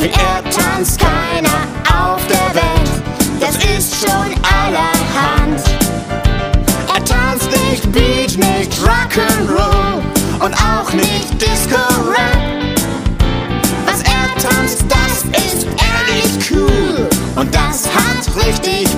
wie er tanzt keiner auf der Welt. Das ist schon allerhand. Er tanzt nicht Beat, nicht Rock'n'Roll und auch nicht Disco-Rap. Was er tanzt, das ist ehrlich cool und das hat richtig